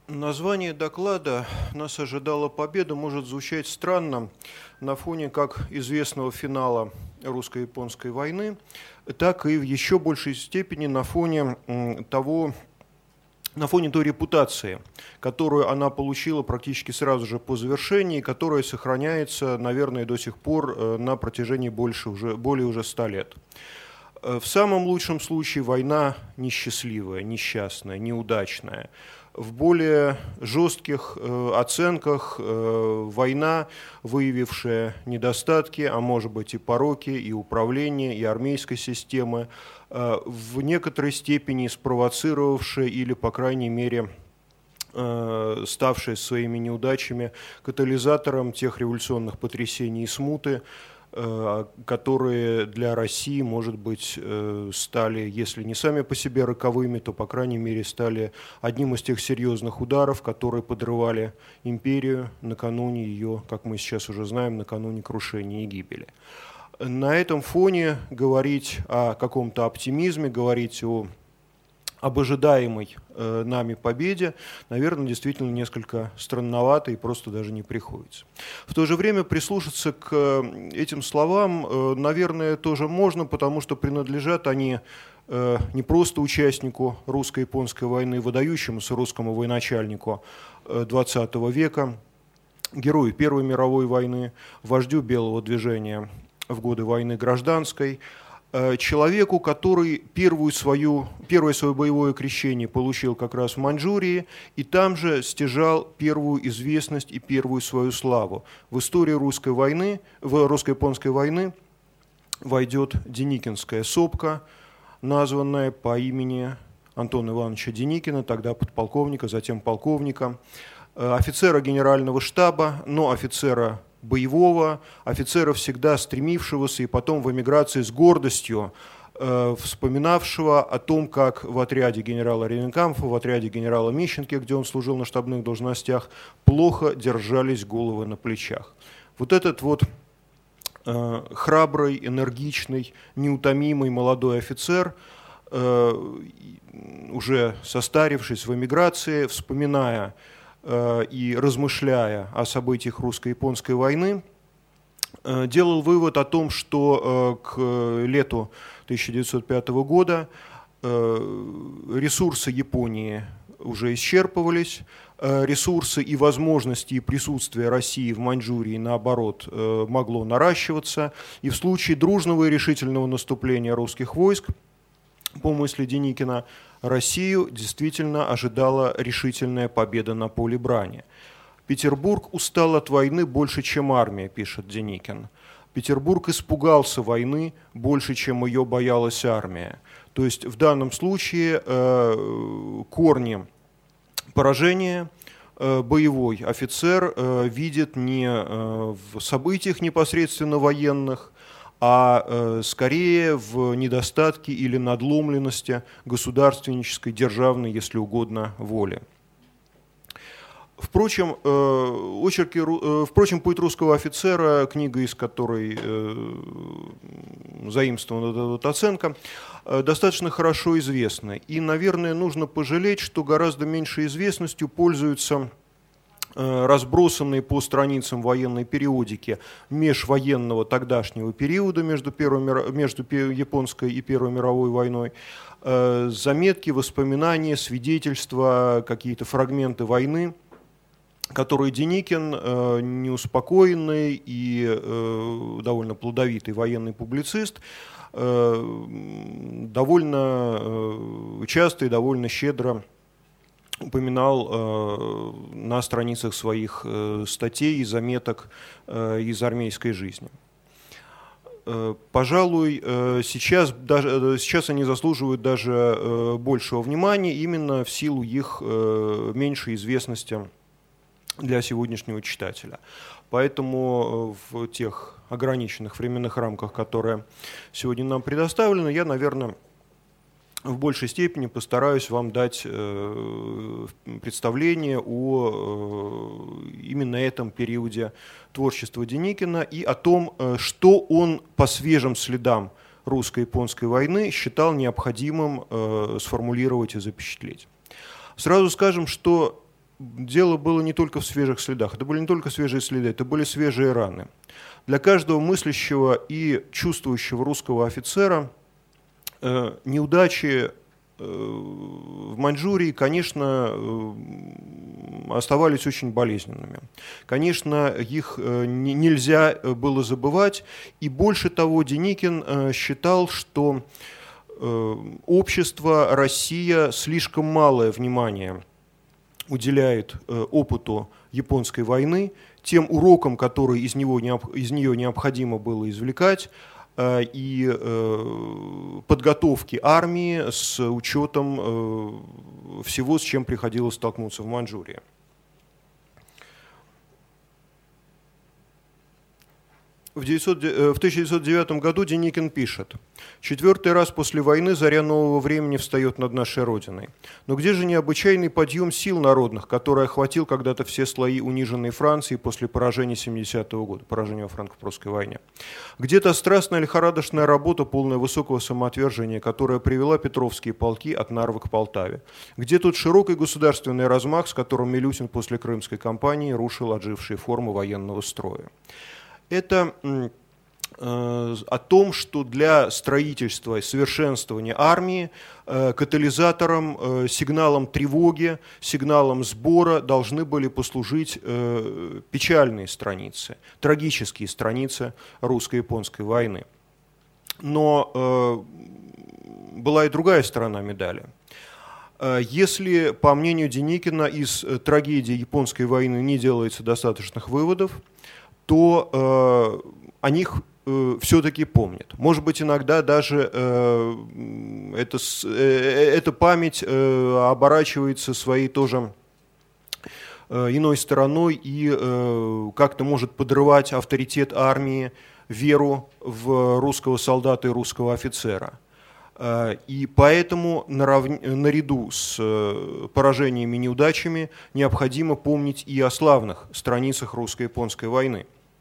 Название доклада «Нас ожидала победа» может звучать странно на фоне как известного финала русско-японской войны, так и в еще большей степени на фоне той репутации, которую она получила практически сразу же по завершении, которая сохраняется, наверное, до сих пор на протяжении более уже 100 лет. В самом лучшем случае война несчастливая, несчастная, неудачная. В более жестких оценках война, выявившая недостатки, а может быть и пороки, и управления, и армейской системы, в некоторой степени спровоцировавшая или, по крайней мере, ставшая своими неудачами катализатором тех революционных потрясений и смуты, которые для России, может быть, стали, если не сами по себе роковыми, то, по крайней мере, стали одним из тех серьезных ударов, которые подрывали империю накануне ее, как мы сейчас уже знаем, накануне крушения и гибели. На этом фоне говорить о каком-то оптимизме, говорить об ожидаемой нами победе, наверное, действительно несколько странновато и просто даже не приходится. В то же время прислушаться к этим словам, наверное, тоже можно, потому что принадлежат они не просто участнику русско-японской войны, выдающемуся русскому военачальнику XX века, герою Первой мировой войны, вождю Белого движения в годы войны гражданской, человеку, который первое свое боевое крещение получил как раз в Маньчжурии и там же стяжал первую известность и первую свою славу. В историю русско-японской войны войдет Деникинская сопка, названная по имени Антона Ивановича Деникина, тогда подполковника, затем полковника, офицера генерального штаба, но офицера боевого, офицера, всегда стремившегося и потом в эмиграции с гордостью вспоминавшего о том, как в отряде генерала Рененкампфа, в отряде генерала Мищенки, где он служил на штабных должностях, плохо держались головы на плечах. Вот этот вот храбрый, энергичный, неутомимый молодой офицер, уже состарившись в эмиграции, вспоминая и размышляя о событиях русско-японской войны, делал вывод о том, что к лету 1905 года ресурсы Японии уже исчерпывались, ресурсы и возможности и присутствие России в Маньчжурии, наоборот, могло наращиваться, и в случае дружного и решительного наступления русских войск, по мысли Деникина, Россию действительно ожидала решительная победа на поле брани. Петербург устал от войны больше, чем армия, пишет Деникин. Петербург испугался войны больше, чем ее боялась армия. То есть в данном случае корни поражения боевой офицер видит не в событиях непосредственно военных, а скорее в недостатке или надломленности государственнической, державной, если угодно, воли. Впрочем, «Путь русского офицера», книга, из которой заимствована эта оценка, достаточно хорошо известна. И, наверное, нужно пожалеть, что гораздо меньшей известностью пользуются разбросанные по страницам военной периодики межвоенного тогдашнего периода между Японской и Первой мировой войной, заметки, воспоминания, свидетельства, какие-то фрагменты войны, которые Деникин, неуспокоенный и довольно плодовитый военный публицист, довольно часто и довольно щедро упоминал на страницах своих статей и заметок из армейской жизни. Пожалуй, сейчас они заслуживают даже большего внимания именно в силу их меньшей известности для сегодняшнего читателя. Поэтому в тех ограниченных временных рамках, которые сегодня нам предоставлены, я, наверное, в большей степени постараюсь вам дать представление о именно этом периоде творчества Деникина и о том, что он по свежим следам русско-японской войны считал необходимым сформулировать и запечатлеть. Сразу скажем, что дело было не только в свежих следах, это были не только свежие следы, это были свежие раны. Для каждого мыслящего и чувствующего русского офицера неудачи в Маньчжурии, конечно, оставались очень болезненными. Конечно, их нельзя было забывать. И больше того, Деникин считал, что общество, Россия слишком малое внимание уделяет опыту японской войны, тем урокам, которые из нее необходимо было извлекать, и подготовки армии с учетом всего, с чем приходилось столкнуться в Маньчжурии. В 1909 году Деникин пишет: «Четвертый раз после войны заря нового времени встает над нашей Родиной. Но где же необычайный подъем сил народных, который охватил когда-то все слои униженной Франции после поражения 70-го года, поражения во франко-прусской войне? Где та страстная лихорадочная работа, полная высокого самоотвержения, которая привела Петровские полки от Нарвы к Полтаве? Где тот широкий государственный размах, с которым Милютин после Крымской кампании рушил отжившие формы военного строя?» Это о том, что для строительства и совершенствования армии катализатором, сигналом тревоги, сигналом сбора должны были послужить печальные страницы, трагические страницы русско-японской войны. Но была и другая сторона медали. Если, по мнению Деникина, из трагедии японской войны не делается достаточных выводов, то о них все-таки помнят. Может быть, иногда даже эта память оборачивается своей тоже иной стороной и как-то может подрывать авторитет армии, веру в русского солдата и русского офицера. И поэтому наряду с поражениями и неудачами необходимо помнить и о славных страницах русско-японской войны,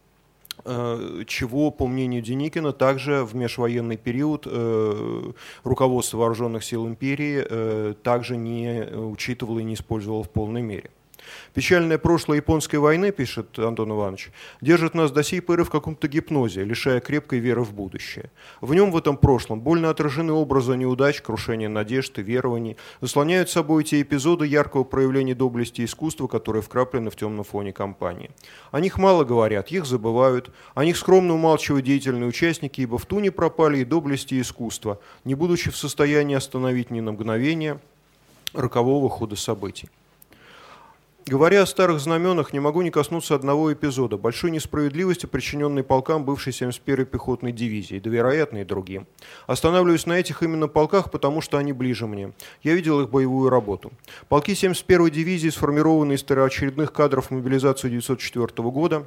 чего, по мнению Деникина, также в межвоенный период руководство вооруженных сил империи также не учитывало и не использовало в полной мере. «Печальное прошлое японской войны, — пишет Антон Иванович, — держит нас до сей поры в каком-то гипнозе, лишая крепкой веры в будущее. В нем, в этом прошлом, больно отражены образы неудач, крушения надежд и верований, заслоняют собой те эпизоды яркого проявления доблести и искусства, которые вкраплены в темном фоне кампании. О них мало говорят, их забывают, о них скромно умалчивают деятельные участники, ибо в туне пропали и доблести, и искусство, не будучи в состоянии остановить ни на мгновение рокового хода событий. Говоря о старых знаменах, не могу не коснуться одного эпизода, большой несправедливости, причиненной полкам бывшей 71-й пехотной дивизии, да, вероятно, и другим. Останавливаюсь на этих именно полках, потому что они ближе мне. Я видел их боевую работу. Полки 71-й дивизии, сформированные из очередных кадров мобилизации 1904 года,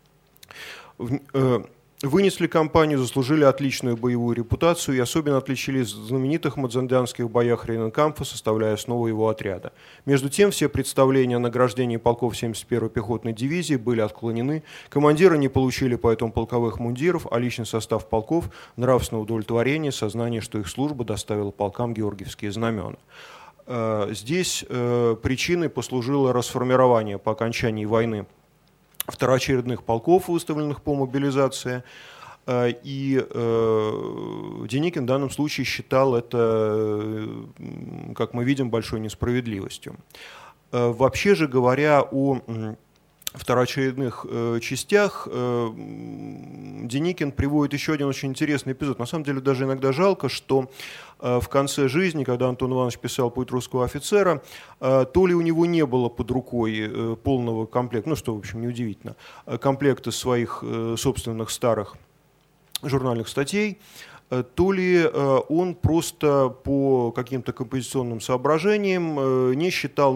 вынесли кампанию, заслужили отличную боевую репутацию и особенно отличились в знаменитых мадзанданских боях Рейненкампфа, составляя основу его отряда. Между тем, все представления о награждении полков 71-й пехотной дивизии были отклонены, командиры не получили поэтому полковых мундиров, а личный состав полков – нравственное удовлетворение, сознание, что их служба доставила полкам георгиевские знамена. Здесь причиной послужило расформирование по окончании войны второочередных полков, выставленных по мобилизации, и Деникин в данном случае считал это, как мы видим, большой несправедливостью. Вообще же, говоря о второочередных частях, Деникин приводит еще один очень интересный эпизод. На самом деле даже иногда жалко, что в конце жизни, когда Антон Иванович писал «Путь русского офицера», то ли у него не было под рукой полного комплекта, ну что, в общем, неудивительно, комплекта своих собственных старых журнальных статей, то ли он просто по каким-то композиционным соображениям не считал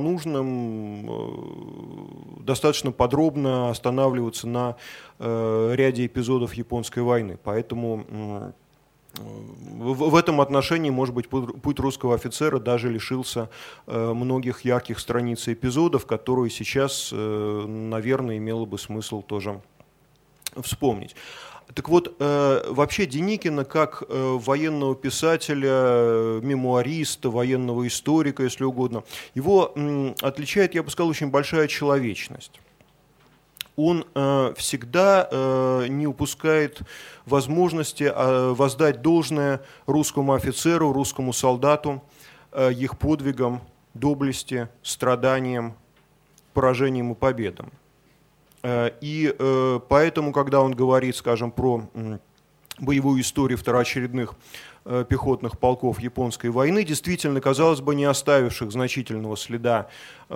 нужным достаточно подробно останавливаться на ряде эпизодов японской войны. Поэтому в этом отношении, может быть, путь русского офицера даже лишился многих ярких страниц и эпизодов, которые сейчас, наверное, имело бы смысл тоже вспомнить. Так вот, вообще Деникина, как военного писателя, мемуариста, военного историка, если угодно, его отличает, я бы сказал, очень большая человечность. Он всегда не упускает возможности воздать должное русскому офицеру, русскому солдату, их подвигам, доблести, страданиям, поражениям и победам. И поэтому, когда он говорит, скажем, про боевую историю второочередных пехотных полков японской войны, действительно, казалось бы, не оставивших значительного следа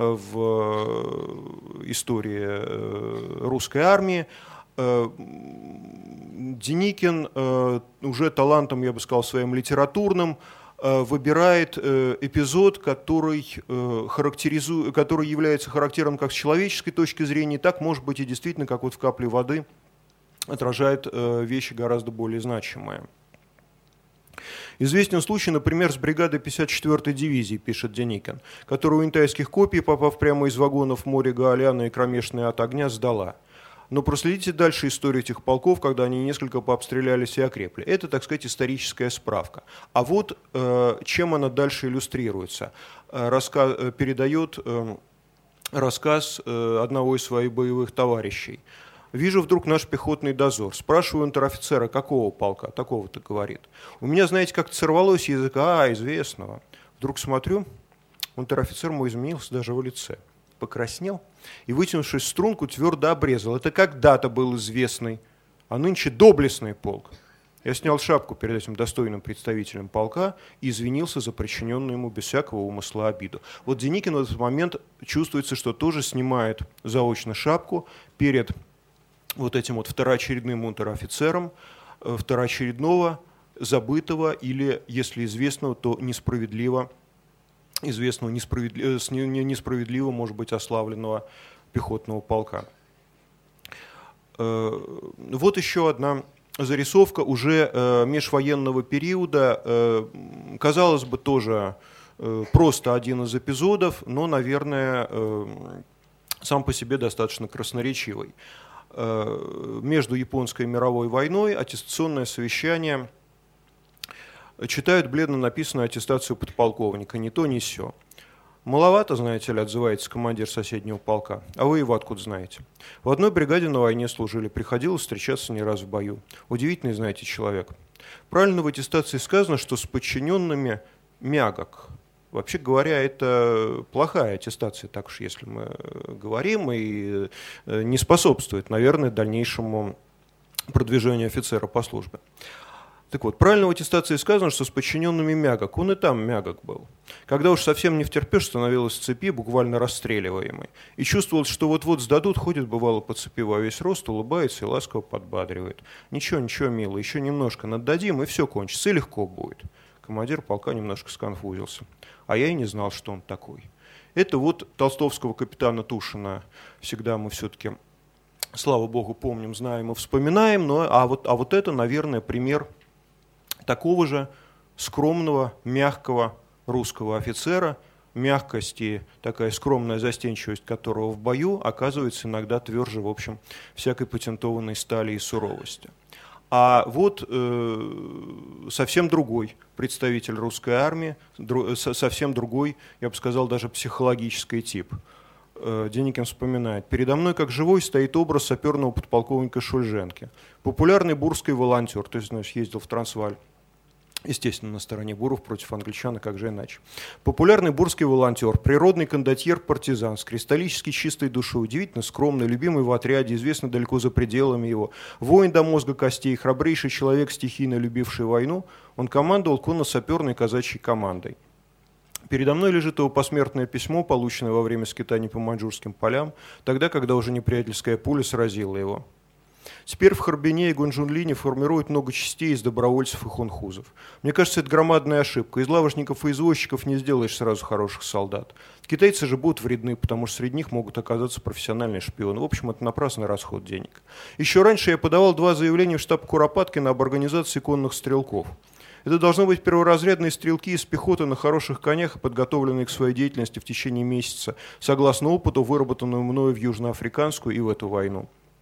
в истории русской армии, Деникин уже талантом, я бы сказал, своим литературным, выбирает эпизод, который является характером как с человеческой точки зрения, так, может быть, и действительно, как вот в «Капле воды», отражает вещи гораздо более значимые. Известен случай, например, с бригадой 54-й дивизии, пишет Деникин, которую у интайских копий, попав прямо из вагонов в море Гаоляна и кромешное от огня, сдала. Но проследите дальше историю этих полков, когда они несколько пообстрелялись и окрепли. Это, так сказать, историческая справка. А вот чем она дальше иллюстрируется. Передает рассказ одного из своих боевых товарищей. «Вижу вдруг наш пехотный дозор. Спрашиваю унтер-офицера, какого полка? Такого-то, говорит. У меня, знаете, как-то сорвалось с языка, известного. Вдруг смотрю, унтер-офицер мой изменился даже в лице. Покраснел и, вытянувшись в струнку, твердо обрезал. Это когда-то был известный, а нынче доблестный полк. Я снял шапку перед этим достойным представителем полка и извинился за причиненную ему без всякого умысла обиду». Вот Деникин в этот момент чувствуется, что тоже снимает заочно шапку перед вот этим вот второочередным унтер-офицером, второочередного, забытого или, если известного, то несправедливо известного, несправедливо, может быть, ославленного пехотного полка. Вот еще одна зарисовка уже межвоенного периода, казалось бы, тоже просто один из эпизодов, но, наверное, сам по себе достаточно красноречивый. Между японской и мировой войной аттестационное совещание. Читают бледно написанную аттестацию подполковника, ни то, ни сё. «Маловато, знаете ли», отзывается командир соседнего полка. «А вы его откуда знаете?» «В одной бригаде на войне служили, приходилось встречаться не раз в бою. Удивительный, знаете, человек. Правильно в аттестации сказано, что с подчиненными мягок. Вообще говоря, это плохая аттестация, так уж если мы говорим, и не способствует, наверное, дальнейшему продвижению офицера по службе». Так вот, правильно в аттестации сказано, что с подчиненными мягок. Он и там мягок был. Когда уж совсем не втерпешь, становилась в цепи, буквально расстреливаемой. И чувствовалось, что вот-вот сдадут, ходит, бывало, по цепи во весь рост, улыбается и ласково подбадривает. «Ничего, ничего, милый, еще немножко наддадим, и все кончится, и легко будет». Командир полка немножко сконфузился. А я и не знал, что он такой. Это вот толстовского капитана Тушина всегда мы все-таки, слава богу, помним, знаем и вспоминаем. А вот это, наверное, пример такого же скромного, мягкого русского офицера, мягкость и такая скромная застенчивость которого в бою оказывается иногда тверже, в общем, всякой патентованной стали и суровости. А вот совсем другой представитель русской армии, совсем другой, я бы сказал, даже психологический тип. Деникин вспоминает: «Передо мной как живой стоит образ саперного подполковника Шульженки. Популярный бурский волонтер», то есть, значит, ездил в Трансвааль, естественно, на стороне буров против англичан, а как же иначе. «Популярный бурский волонтер, природный кондотьер-партизан, с кристаллически чистой душой, удивительно скромный, любимый в отряде, известный далеко за пределами его, воин до мозга костей, храбрейший человек, стихийно любивший войну, он командовал конно-саперной казачьей командой. Передо мной лежит его посмертное письмо, полученное во время скитаний по маньчжурским полям, тогда, когда уже неприятельская пуля сразила его. Теперь в Харбине и Гунчжунлине формируют много частей из добровольцев и хунхузов. Мне кажется, это громадная ошибка. Из лавочников и извозчиков не сделаешь сразу хороших солдат. Китайцы же будут вредны, потому что среди них могут оказаться профессиональные шпионы. В общем, это напрасный расход денег. Еще раньше я подавал 2 заявления в штаб Куропаткина об организации конных стрелков. Это должны быть перворазрядные стрелки из пехоты на хороших конях, подготовленные к своей деятельности в течение месяца, согласно опыту, выработанному мною в южноафриканскую и в эту войну.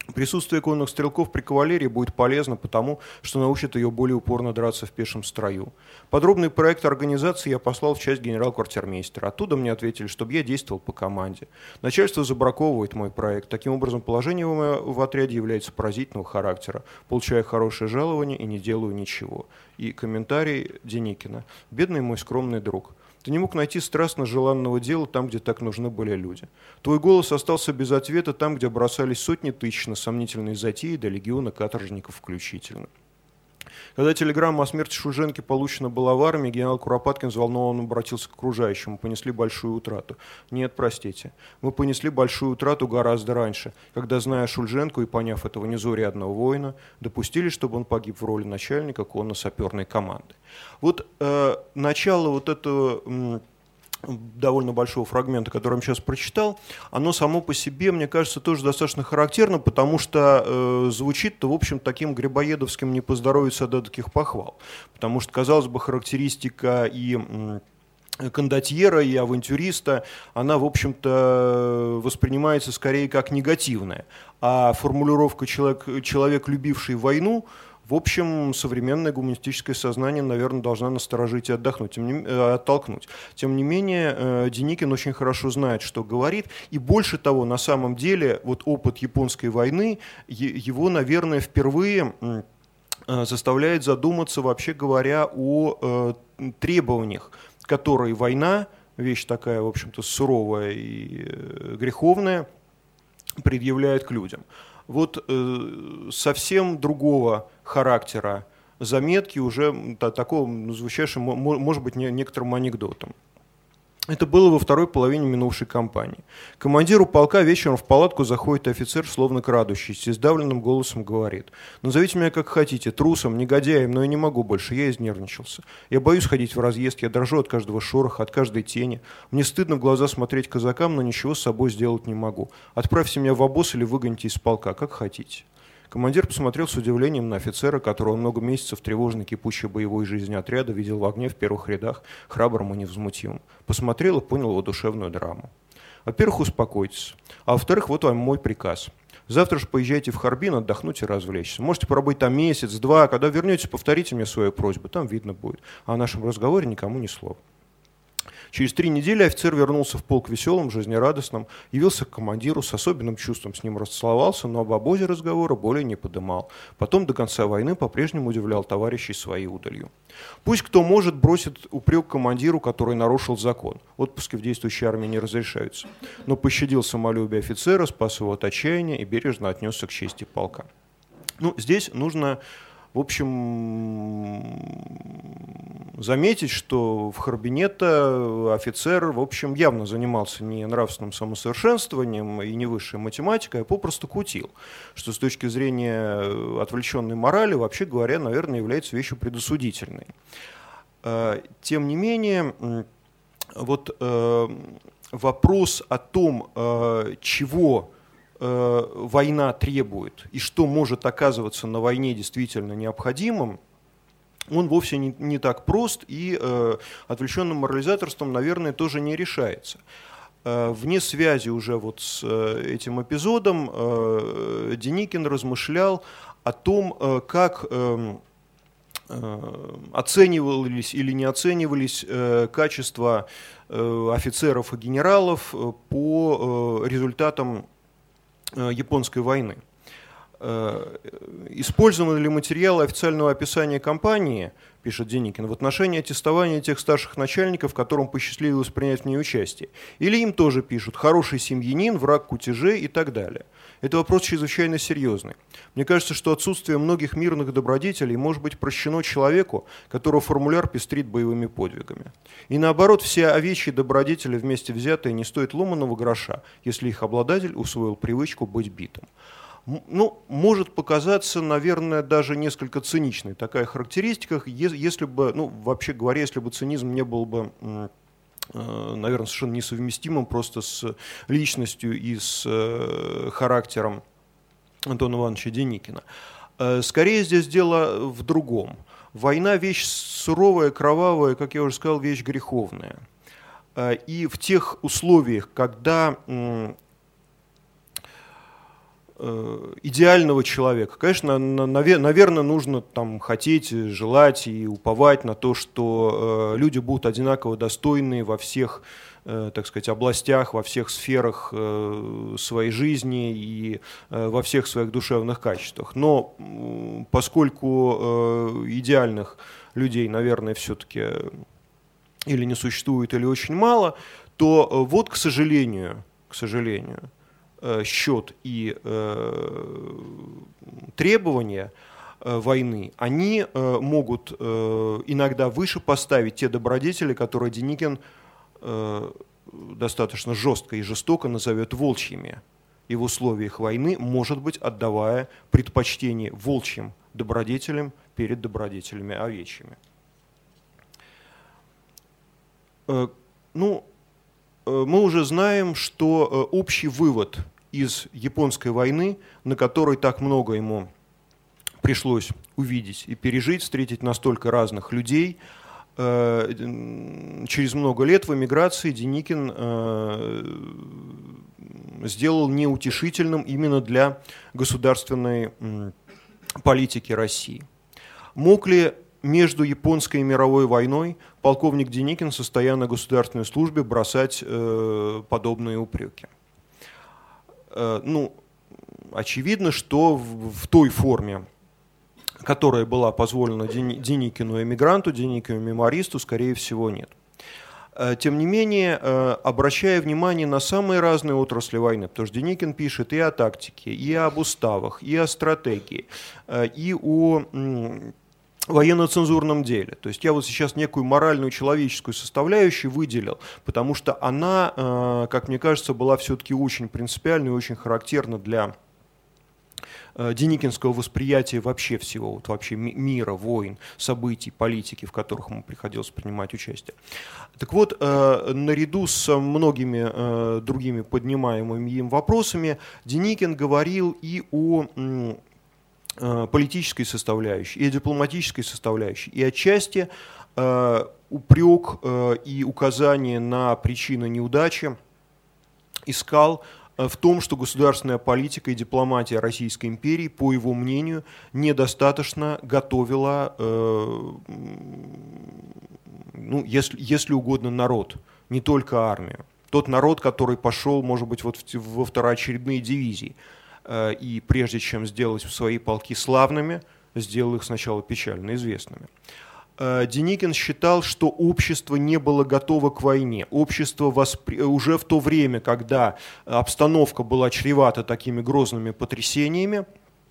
Присутствие конных стрелков при кавалерии будет полезно, потому что научит ее более упорно драться в пешем строю. Подробный проект организации я послал в часть генерал-квартирмейстера. Оттуда мне ответили, чтобы я действовал по команде. Начальство забраковывает мой проект. Таким образом, положение в отряде является поразительного характера. Получаю хорошее жалование и не делаю ничего. И комментарий Деникина. «Бедный мой скромный друг. Ты не мог найти страстно желанного дела там, где так нужны были люди. Твой голос остался без ответа там, где бросались сотни тысяч на сомнительные затеи до легиона каторжников включительно». Когда телеграмма о смерти Шульженки получена была в армии, генерал Куропаткин взволнованно обратился к окружающим. Мы понесли большую утрату. Нет, простите, мы понесли большую утрату гораздо раньше, когда, зная Шульженку и поняв этого незаурядного воина, допустили, чтобы он погиб в роли начальника конно-саперной команды. Вот начало вот этого довольно большого фрагмента, который я сейчас прочитал, оно само по себе, мне кажется, тоже достаточно характерно, потому что звучит-то, в общем, таким грибоедовским «не поздоровится до таких похвал». Потому что, казалось бы, характеристика и кондотьера, и авантюриста, она, в общем-то, воспринимается скорее как негативная. А формулировка «человек, любивший войну», в общем, современное гуманистическое сознание, наверное, должна насторожить и оттолкнуть. Тем не менее, Деникин очень хорошо знает, что говорит. И больше того, на самом деле, вот опыт японской войны, его, наверное, впервые заставляет задуматься, вообще говоря, о требованиях, которые война, вещь такая, в общем-то, суровая и греховная, предъявляет к людям. Вот совсем другого характера заметки, уже такого, звучащего, может быть, некоторым анекдотом. Это было во второй половине минувшей кампании. К командиру полка вечером в палатку заходит офицер, словно крадущийся, и сдавленным голосом говорит: «Назовите меня как хотите, трусом, негодяем, но я не могу больше, я изнервничался. Я боюсь ходить в разъезд, я дрожу от каждого шороха, от каждой тени. Мне стыдно в глаза смотреть казакам, но ничего с собой сделать не могу. Отправьте меня в обоз или выгоните из полка, как хотите». Командир посмотрел с удивлением на офицера, которого много месяцев в тревожной кипучей боевой жизни отряда видел в огне в первых рядах, храбрым и невозмутимым. Посмотрел и понял его душевную драму. Во-первых, успокойтесь. А во-вторых, вот вам мой приказ. Завтра же поезжайте в Харбин отдохнуть и развлечься. Можете пробыть там месяц-два. Когда вернетесь, повторите мне свою просьбу. Там видно будет. А о нашем разговоре никому ни слова. Через 3 недели офицер вернулся в полк веселым, жизнерадостным, явился к командиру, с особенным чувством с ним расцеловался, но об обозе разговора более не подымал. Потом до конца войны по-прежнему удивлял товарищей своей удалью. Пусть кто может бросит упрек командиру, который нарушил закон. Отпуски в действующей армии не разрешаются. Но пощадил самолюбие офицера, спас его от отчаяния и бережно отнесся к чести полка. Ну, здесь нужно, в общем, заметить, что в Харбине-то офицер, в общем, явно занимался не нравственным самосовершенствованием и не высшей математикой, а попросту кутил, что с точки зрения отвлеченной морали, вообще говоря, наверное, является вещью предосудительной. Тем не менее, вот вопрос о том, чего война требует и что может оказываться на войне действительно необходимым, он вовсе не так прост и отвлеченным морализаторством, наверное, тоже не решается. Вне связи уже вот с этим эпизодом Деникин размышлял о том, как оценивались или не оценивались качества офицеров и генералов по результатам японской войны. Использованы ли материалы официального описания кампании, пишет Деникин, в отношении аттестования тех старших начальников, которым посчастливилось принять в ней участие? Или им тоже пишут «хороший семьянин», «враг кутежей» и так далее? Это вопрос чрезвычайно серьезный. Мне кажется, что отсутствие многих мирных добродетелей может быть прощено человеку, которого формуляр пестрит боевыми подвигами. И наоборот, все овечьи добродетели вместе взятые не стоят ломаного гроша, если их обладатель усвоил привычку быть битым. Ну, может показаться, наверное, даже несколько циничной такая характеристика, если бы, ну, вообще говоря, если бы цинизм не был бы, наверное, совершенно несовместимым просто с личностью и с характером Антона Ивановича Деникина. Скорее здесь дело в другом. Война – вещь суровая, кровавая, как я уже сказал, вещь греховная. И в тех условиях, когда идеального человека. Конечно, наверное, нужно там хотеть, желать и уповать на то, что люди будут одинаково достойны во всех, так сказать, областях, во всех сферах своей жизни и во всех своих душевных качествах. Но поскольку идеальных людей, наверное, все-таки или не существует, или очень мало, то вот, к сожалению, счет и требования войны, они могут иногда выше поставить те добродетели, которые Деникин достаточно жестко и жестоко назовет волчьими. И в условиях войны, может быть, отдавая предпочтение волчьим добродетелям перед добродетелями овечьими. Мы уже знаем, что общий вывод из японской войны, на которой так много ему пришлось увидеть и пережить, встретить настолько разных людей, через много лет в эмиграции Деникин сделал неутешительным именно для государственной политики России. Мог ли между японской и мировой войной полковник Деникин, состоя на государственной службе, бросать подобные упреки? Очевидно, что в той форме, которая была позволена Деникину эмигранту, Деникину мемуаристу, скорее всего, нет. Тем не менее, обращая внимание на самые разные отрасли войны, потому что Деникин пишет и о тактике, и об уставах, и о стратегии, и о военно-цензурном деле. То есть я вот сейчас некую моральную человеческую составляющую выделил, потому что она, как мне кажется, была все-таки очень принципиальна и очень характерна для деникинского восприятия вообще всего, вот вообще мира, войн, событий, политики, в которых ему приходилось принимать участие. Так вот, наряду с многими другими поднимаемыми им вопросами, Деникин говорил и о политической составляющей, и о дипломатической составляющей, и отчасти упрек и указание на причины неудачи искал в том, что государственная политика и дипломатия Российской империи, по его мнению, недостаточно готовила, если угодно, народ, не только армию. Тот народ, который пошел, может быть, вот во второочередные дивизии, и прежде чем сделать свои полки славными, сделал их сначала печально известными. Деникин считал, что общество не было готово к войне. Общество уже в то время, когда обстановка была чревата такими грозными потрясениями,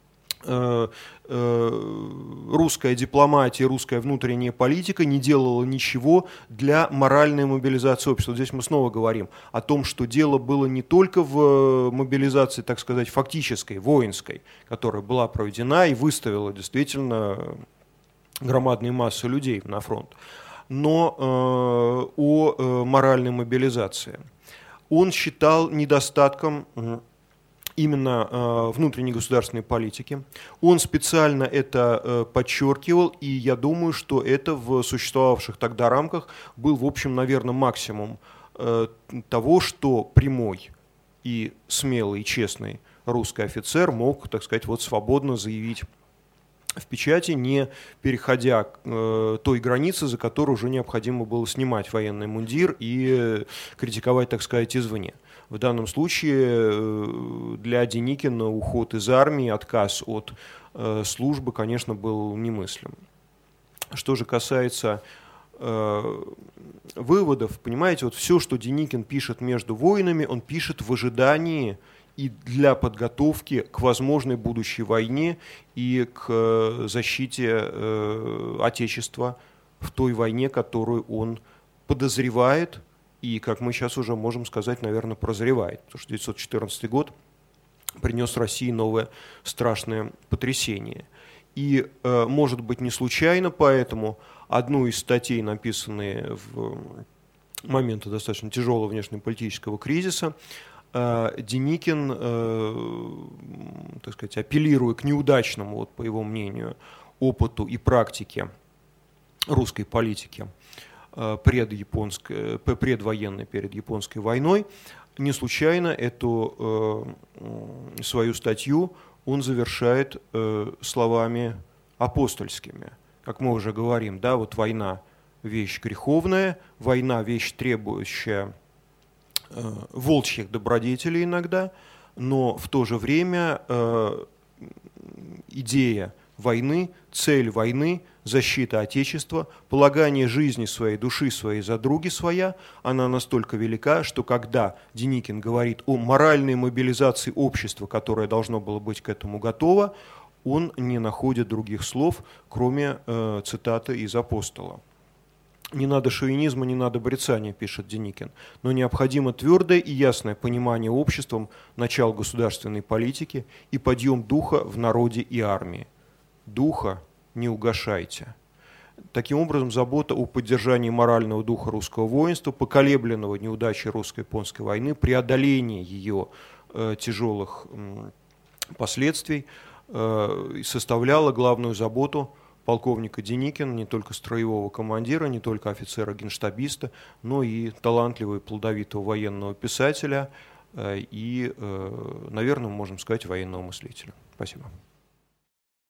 русская дипломатия, русская внутренняя политика не делала ничего для моральной мобилизации общества. Здесь мы снова говорим о том, что дело было не только в мобилизации, так сказать, фактической, воинской, которая была проведена и выставила действительно громадные массы людей на фронт, но о моральной мобилизации. Он считал недостатком именно внутренней государственной политики. Он специально это подчеркивал, и я думаю, что это в существовавших тогда рамках был, в общем, наверное, максимум того, что прямой и смелый, и честный русский офицер мог, так сказать, вот свободно заявить в печати, не переходя той границы, за которую уже необходимо было снимать военный мундир и критиковать, так сказать, извне. В данном случае для Деникина уход из армии, отказ от службы, конечно, был немыслим. Что же касается выводов, понимаете, вот все, что Деникин пишет между войнами, он пишет в ожидании и для подготовки к возможной будущей войне и к защите Отечества в той войне, которую он подозревает и, как мы сейчас уже можем сказать, наверное, прозревает. Потому что 1914 год принес России новое страшное потрясение. И, может быть, не случайно поэтому одну из статей, написанные в моменты достаточно тяжелого внешнеполитического кризиса, Деникин, так сказать, апеллируя к неудачному, вот, по его мнению, опыту и практике русской политики предвоенной, перед японской войной, Не случайно эту свою статью он завершает словами апостольскими. Как мы уже говорим, да, вот война – вещь греховная, война – вещь, требующая волчьих добродетелей иногда, но в то же время идея войны, цель войны, защита Отечества, полагание жизни своей, души своей за други своя, она настолько велика, что когда Деникин говорит о моральной мобилизации общества, которое должно было быть к этому готово, он не находит других слов, кроме цитаты из «Апостола». «Не надо шовинизма, не надо брецания», пишет Деникин, но необходимо твердое и ясное понимание обществом начал государственной политики и подъем духа в народе и армии. Духа не угашайте. Таким образом, забота о поддержании морального духа русского воинства, поколебленного неудачей русско-японской войны, преодоление ее тяжелых последствий, составляла главную заботу полковника Деникина, не только строевого командира, не только офицера-генштабиста, но и талантливого и плодовитого военного писателя и, наверное, мы можем сказать, военного мыслителя. Спасибо.